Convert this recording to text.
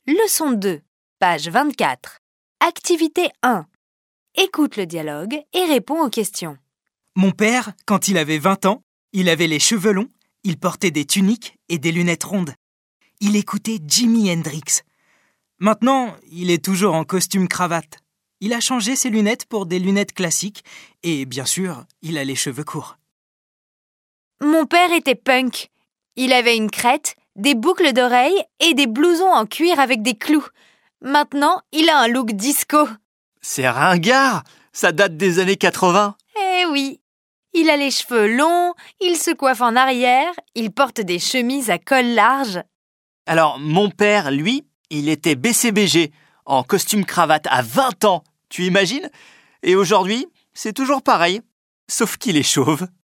Leçon 2, page 24. Activité 1. Écoute le dialogue et réponds aux questions. Mon père, quand il avait 20 ans, il avait les cheveux longs, il portait des tuniques et des lunettes rondes. Il écoutait Jimi Hendrix. Maintenant, il est toujours en costume cravate. Il a changé ses lunettes pour des lunettes classiques et, bien sûr, il a les cheveux courts. Mon père était punk. Il avait une crête, des boucles d'oreilles et des blousons en cuir avec des clous. Maintenant, il a un look disco. C'est ringard! Ça date des années 80. Eh oui, il a les cheveux longs, il se coiffe en arrière, il porte des chemises à col large. Alors, mon père, lui, il était BCBG, en costume cravate à 20 ans. Tu imagines? Et aujourd'hui, c'est toujours pareil, sauf qu'il est chauve.